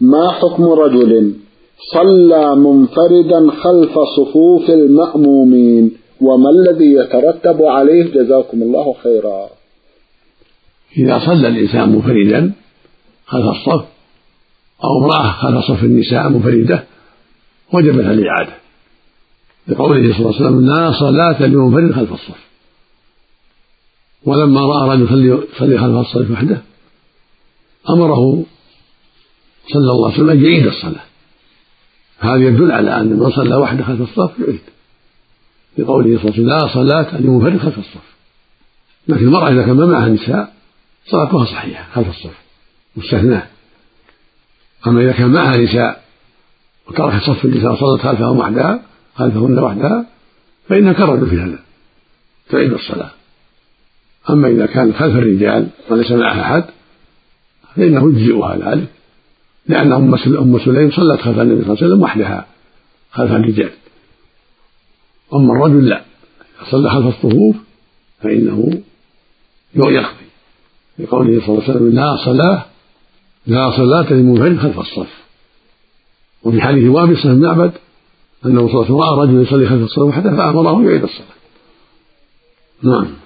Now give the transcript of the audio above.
ما حكم رجل صلى منفردا خلف صفوف المأمومين وما الذي يترتب عليه جزاكم الله خيرا؟ إذا صلى الإنسان منفردا خلف الصف أو امرأة خلف صف النساء منفردة وجبت الإعادة لقوله صلى الله عليه وسلم لا صلاة لمنفرد خلف الصف. ولما رأى رجل يصلي خلف الصف وحده أمره صلى الله عليه وسلم أن يعيد الصلاة. هذا يدل على أن من صلى وحده خلف الصف يعيد لقوله صلى الله عليه وسلم لا صلاة لمنفرد خلف الصف. لكن المرأة إذا كان معها نساء صلاتها صحيحة خلف الصف مستثناة. أما إذا كان معها نساء وتركت صف النساء وصلت خلفهن وحدها فإنها كالرجل في هذا تعيد الصلاة. أما إذا كان خلف الرجال وليس معها أحد فإنه يجزئها ذلك لأن أم سليم صلت خلف النبي صلى الله عليه وسلم وحدها خلف الرجال. أما الرجل لا صلى خلف الصفوف فإنه يقضي لقوله صلى الله عليه وسلم لا صلاة لمنفرد خلف الصف. وفي حديث وابصة بن معبد أنه صلى الله عليه وسلم رأى رجل يصلي خلف الصف وحده فأمره يعيد الصلاة. نعم.